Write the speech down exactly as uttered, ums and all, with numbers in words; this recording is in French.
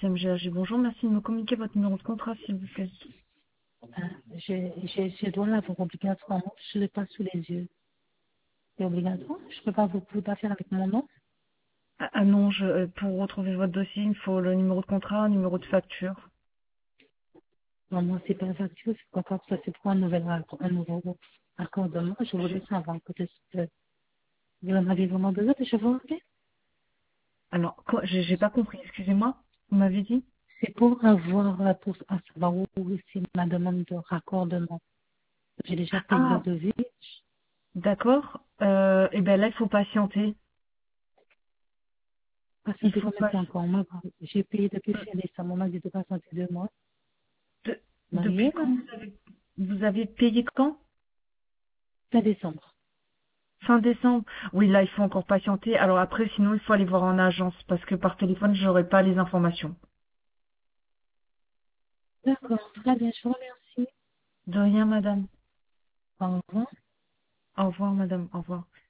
C M G A G. Bonjour, merci de me communiquer votre numéro de contrat, s'il vous plaît. Ah, je, je, je dois l'avoir obligatoirement. Je ne l'ai pas sous les yeux. C'est obligatoire. Je ne peux pas vous pouvez pas faire avec mon nom. Ah, ah non, je, euh, pour retrouver votre dossier, il me faut le numéro de contrat, un numéro de facture. Non, moi, c'est pas facture. C'est pas grave. Ça, c'est pour un nouvel accord, un nouveau accordement. Je voulais J'ai- savoir peut-être que vous en avez vraiment besoin de chevaux. Alors, quoi, j'ai j'ai pas compris, excusez-moi, vous m'avez dit? C'est pour avoir, euh, pour à savoir où c'est ma demande de raccordement. J'ai déjà payé le Ah, devis. d'accord. Euh, et ben là, il faut patienter. Il Patienter faut combien de pas... temps encore? Moi, j'ai payé depuis fin décembre. On m'a dit de patienter deux mois. de- depuis Mariée, quand là? vous avez, vous avez payé quand? Fin décembre. Fin décembre. Oui, là, il faut encore patienter. Alors après, sinon, il faut aller voir en agence parce que par téléphone, j'aurai pas les informations. D'accord. Très bien. Je vous remercie. De rien, madame. Au revoir. Au revoir, madame. Au revoir.